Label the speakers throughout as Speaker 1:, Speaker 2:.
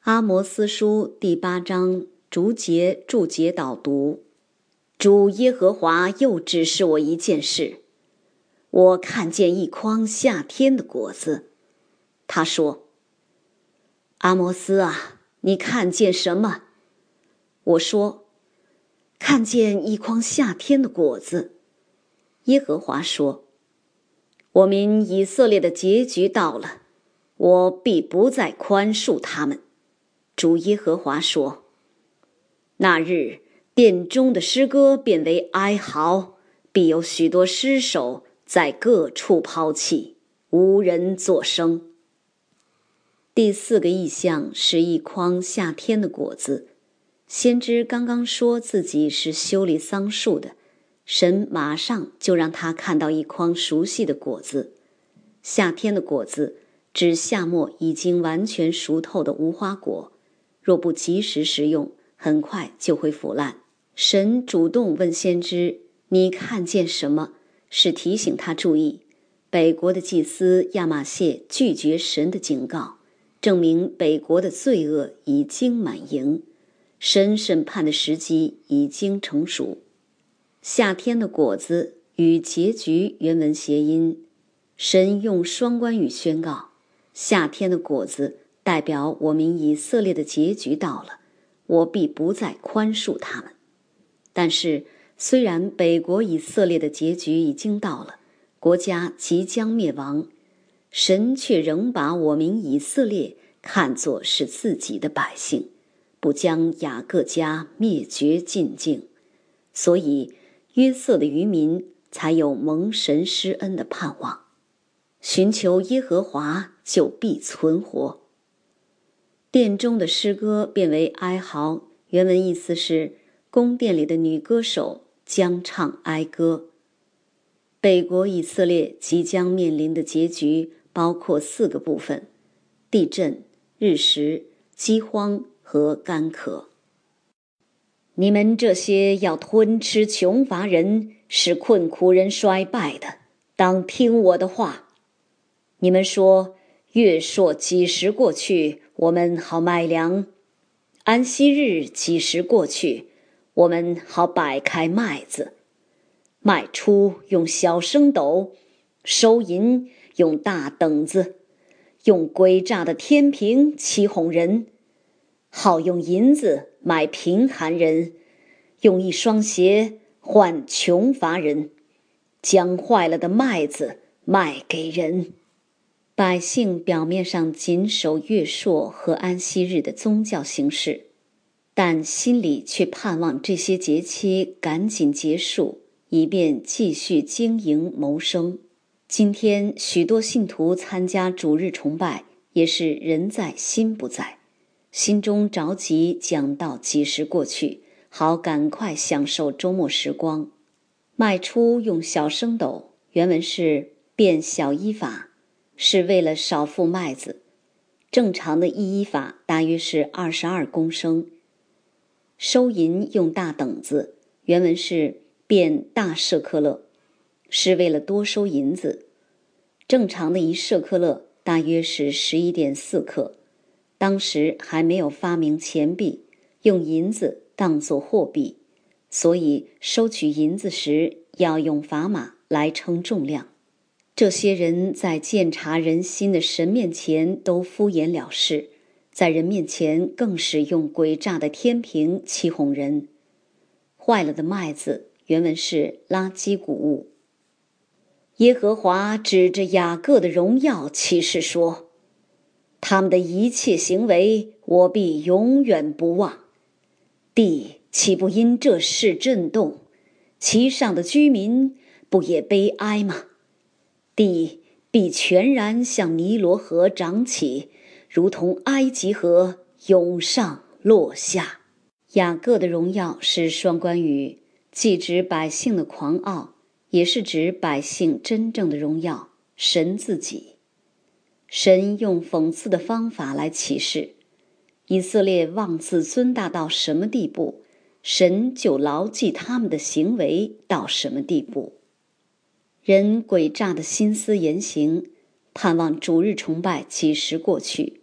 Speaker 1: 阿摩司书第8章逐节注解导读。主耶和华又指示我一件事，我看见一筐夏天的果子。他说：阿摩斯啊，你看见什么？我说：看见一筐夏天的果子。耶和华说：我民以色列的结局到了，我必不再宽恕他们。主耶和华说：那日殿中的诗歌变为哀嚎，必有许多尸首在各处抛弃，无人作声。第4个异象是一筐夏天的果子。先知刚刚说自己是修理桑树的，神马上就让他看到一筐熟悉的果子。夏天的果子指夏末已经完全熟透的无花果，若不及时食用，很快就会腐烂。神主动问先知：你看见什么？是提醒他注意，北国的祭司亚玛谢拒绝神的警告，证明北国的罪恶已经满盈，神审判的时机已经成熟。夏天的果子与结局原文谐音，神用双关语宣告，夏天的果子代表我民以色列的结局到了，我必不再宽恕他们。但是虽然北国以色列的结局已经到了，国家即将灭亡，神却仍把我民以色列看作是自己的百姓，不将雅各家灭绝尽尽。所以约瑟的渔民才有蒙神施恩的盼望，寻求耶和华就必存活。殿中的诗歌变为哀嚎，原文意思是宫殿里的女歌手将唱哀歌。北国以色列即将面临的结局包括4个部分：地震、日食、饥荒和干渴。你们这些要吞吃穷乏人，使困苦人衰败的，当听我的话。你们说，月朔几时过去，我们好卖粮；安息日几时过去，我们好摆开麦子。卖出用小升斗，收银用大等子，用诡诈的天平欺哄人，好用银子买贫寒人，用一双鞋换穷乏人，将坏了的麦子卖给人。百姓表面上谨守月朔和安息日的宗教形式，但心里却盼望这些节期赶紧结束，以便继续经营谋生。今天许多信徒参加主日崇拜，也是人在心不在，心中着急讲道几时过去，好赶快享受周末时光。卖出用小升斗，原文是变小依法，是为了少付麦子。正常的一依法大约是22公升。收银用大等子，原文是变大舍克勒，是为了多收银子。正常的一舍克勒大约是11.4克。当时还没有发明钱币，用银子当作货币，所以收取银子时要用砝码来称重量。这些人在鉴察人心的神面前都敷衍了事，在人面前更是用诡诈的天平欺哄人。坏了的麦子，原文是垃圾谷物。耶和华指着雅各的荣耀起誓说，他们的一切行为我必永远不忘。地岂不因这事震动？其上的居民不也悲哀吗？地必全然向尼罗河涨起，如同埃及河涌上落下。雅各的荣耀是双关语，既指百姓的狂傲，也是指百姓真正的荣耀，神自己。神用讽刺的方法来启示，以色列妄自尊大到什么地步，神就牢记他们的行为到什么地步。人诡诈的心思言行，盼望主日崇拜几时过去，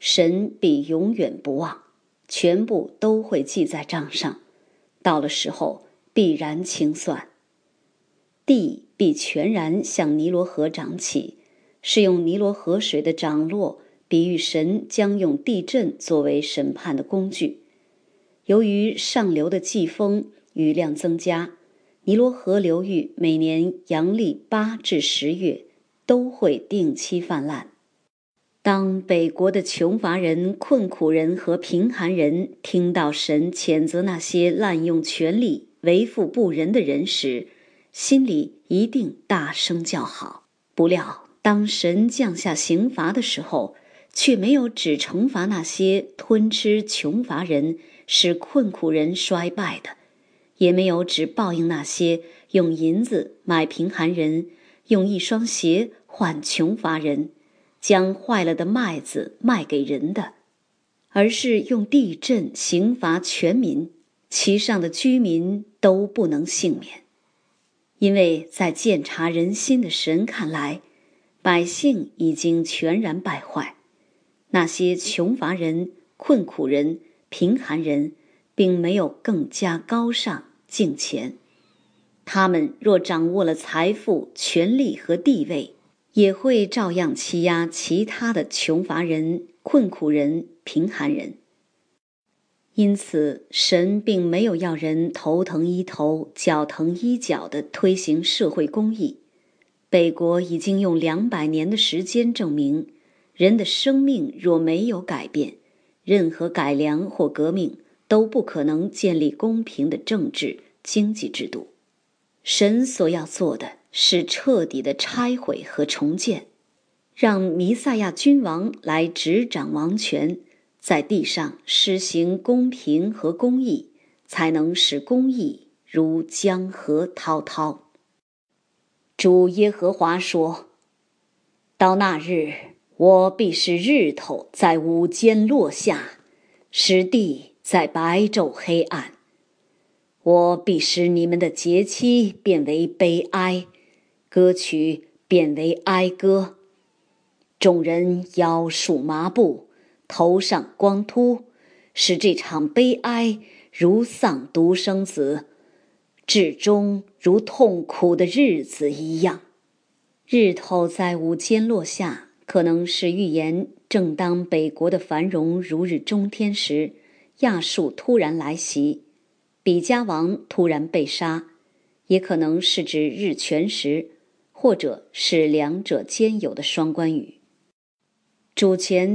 Speaker 1: 神必永远不忘，全部都会记在账上，到了时候必然清算。地必全然向尼罗河涨起，是用尼罗河水的涨落比喻神将用地震作为审判的工具。由于上流的季风雨量增加，尼罗河流域每年阳历8至10月都会定期泛滥。当北国的穷乏人、困苦人和贫寒人听到神谴责那些滥用权力、为富不仁的人时，心里一定大声叫好。不料当神降下刑罚的时候，却没有只惩罚那些吞吃穷乏人、使困苦人衰败的，也没有只报应那些用银子买贫寒人、用一双鞋换穷乏人、将坏了的麦子卖给人的，而是用地震刑罚全民，其上的居民都不能幸免。因为在鉴察人心的神看来，百姓已经全然败坏，那些穷乏人、困苦人、贫寒人并没有更加高尚敬虔。他们若掌握了财富、权力和地位，也会照样欺压其他的穷乏人、困苦人、贫寒人。因此，神并没有要人头疼医头、脚疼医脚地推行社会公义。北国已经用200年的时间证明，人的生命若没有改变，任何改良或革命都不可能建立公平的政治、经济制度。神所要做的是彻底的拆毁和重建，让弥赛亚君王来执掌王权，在地上施行公平和公义，才能使公义如江河滔滔。主耶和华说：到那日，我必使日头在午间落下，使地在白昼黑暗。我必使你们的节期变为悲哀，歌曲变为哀歌。众人腰束麻布，头上光秃，使这场悲哀如丧独生子，至终如痛苦的日子一样。日头在午间落下，可能是预言正当北国的繁荣如日中天时，亚述突然来袭，比加王突然被杀，也可能是指日全食，或者是两者兼有的双关语。主前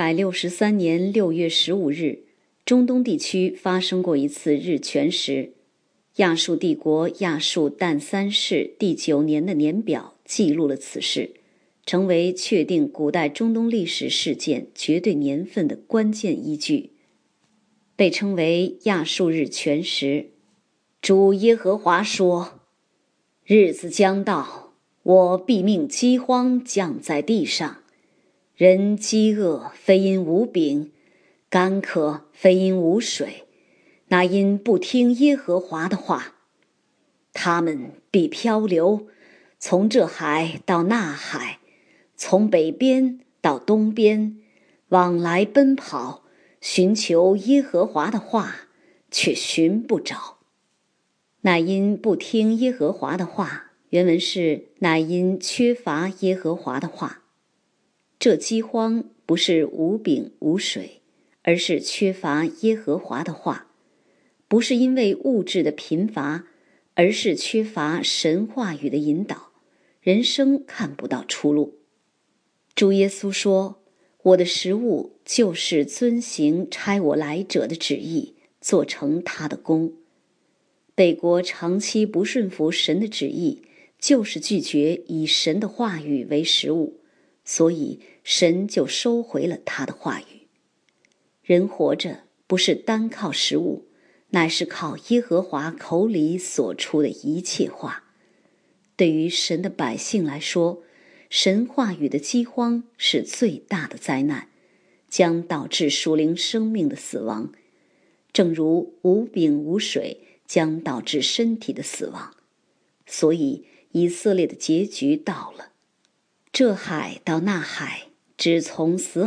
Speaker 1: 763年6月15日，中东地区发生过一次日全食。亚述帝国亚述但3世第9年的年表记录了此事，成为确定古代中东历史事件绝对年份的关键依据，被称为亚述日全食。主耶和华说：日子将到，我必命饥荒降在地上，人饥饿非因无饼，干渴非因无水，那因不听耶和华的话。他们必漂流，从这海到那海，从北边到东边，往来奔跑，寻求耶和华的话，却寻不着。乃因不听耶和华的话，原文是乃因缺乏耶和华的话。这饥荒不是无饼无水，而是缺乏耶和华的话，不是因为物质的贫乏，而是缺乏神话语的引导，人生看不到出路。主耶稣说：我的食物就是遵行差我来者的旨意，做成他的功。北国长期不顺服神的旨意，就是拒绝以神的话语为食物，所以神就收回了他的话语。人活着不是单靠食物，乃是靠耶和华口里所出的一切话。对于神的百姓来说，神话语的饥荒是最大的灾难，将导致属灵生命的死亡，正如无饼无水将导致身体的死亡。所以以色列的结局到了，这海到那海，只从死海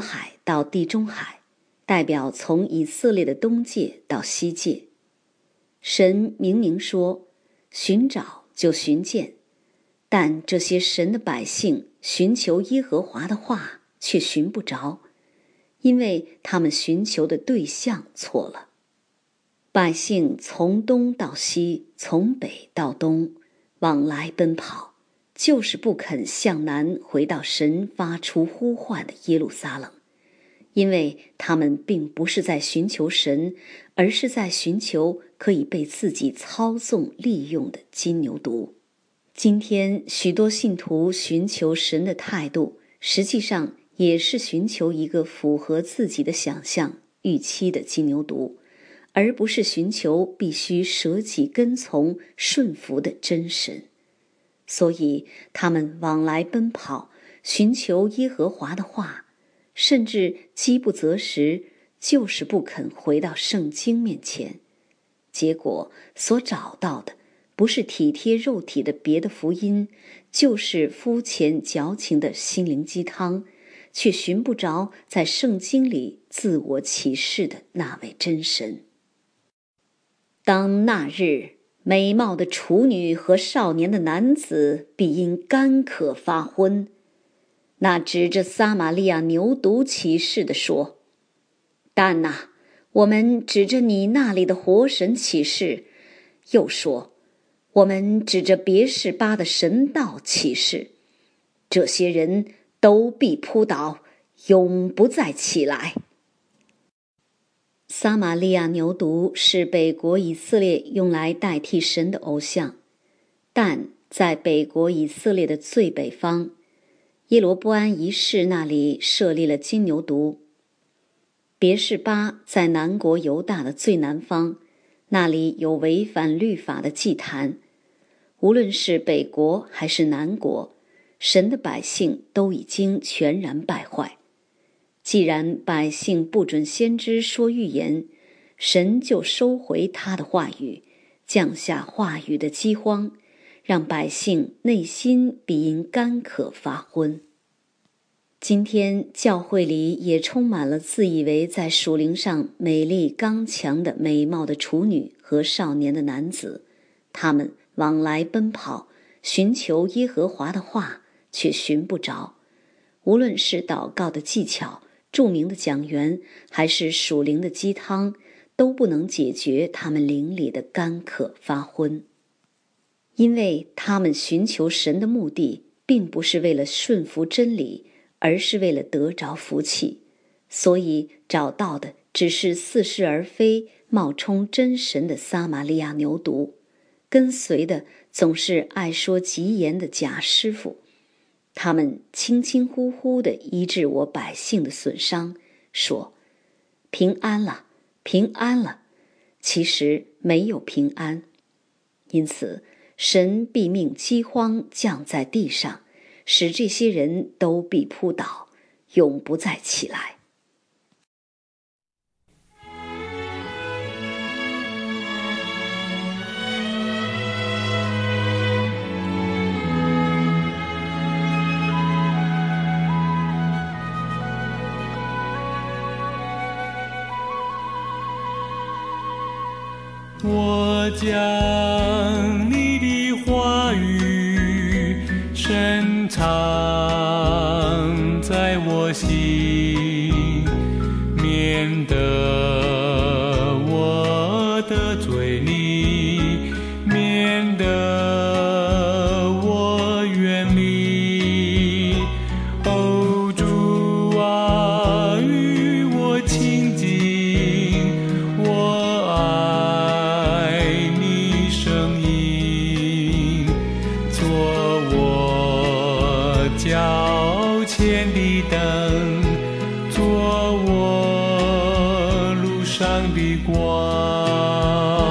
Speaker 1: 到地中海，代表从以色列的东界到西界。神明明说，寻找就寻见，但这些神的百姓寻求耶和华的话，却寻不着，因为他们寻求的对象错了。百姓从东到西，从北到东，往来奔跑，就是不肯向南回到神发出呼唤的耶路撒冷，因为他们并不是在寻求神，而是在寻求可以被自己操纵利用的金牛犊。今天许多信徒寻求神的态度，实际上也是寻求一个符合自己的想象预期的金牛犊，而不是寻求必须舍己跟从顺服的真神。所以他们往来奔跑，寻求耶和华的话，甚至饥不择食，就是不肯回到圣经面前。结果所找到的不是体贴肉体的别的福音，就是肤浅矫情的心灵鸡汤，却寻不着在圣经里自我启示的那位真神。当那日，美貌的处女和少年的男子必因干渴发昏。那指着撒玛利亚牛犊起誓地说：但哪，我们指着你那里的活神起誓，又说我们指着别是巴的神道起誓，这些人都必扑倒，永不再起来。撒玛利亚牛犊是北国以色列用来代替神的偶像，但在北国以色列的最北方，耶罗波安一世那里设立了金牛犊。别是巴在南国犹大的最南方，那里有违反律法的祭坛。无论是北国还是南国，神的百姓都已经全然败坏。既然百姓不准先知说预言，神就收回他的话语，降下话语的饥荒，让百姓内心必因干渴发昏。今天教会里也充满了自以为在属灵上美丽刚强的美貌的处女和少年的男子，他们往来奔跑，寻求耶和华的话，却寻不着。无论是祷告的技巧、著名的讲员，还是属灵的鸡汤，都不能解决他们灵里的干渴发昏。因为他们寻求神的目的，并不是为了顺服真理，而是为了得着福气，所以找到的只是似是而非、冒充真神的撒玛利亚牛犊，跟随的总是爱说吉言的假师傅。他们轻轻呼呼地医治我百姓的损伤，说平安了，平安了，其实没有平安。因此神必命饥荒降在地上，使这些人都必扑倒，永不再起来。
Speaker 2: 我将你的话语深藏在我心，免得我得罪你，免得我远离。哦，主啊，与我亲近，我爱你声音，做我脚前的灯。